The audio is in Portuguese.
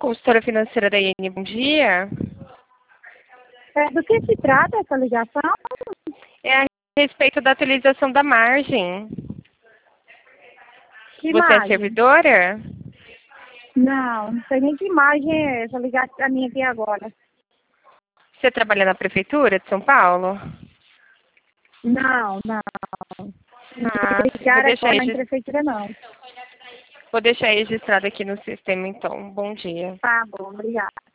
consultora financeira da IN, bom dia. Do que se trata essa ligação? É a respeito da atualização da margem. Que Você é margem? servidora? Não sei nem que imagem é essa, ligar pra mim aqui agora. Você trabalha na prefeitura de São Paulo? Não. Ah, sim. Ligar agora na prefeitura não. Vou deixar registrado aqui no sistema, então. Bom dia. Tá bom, obrigada.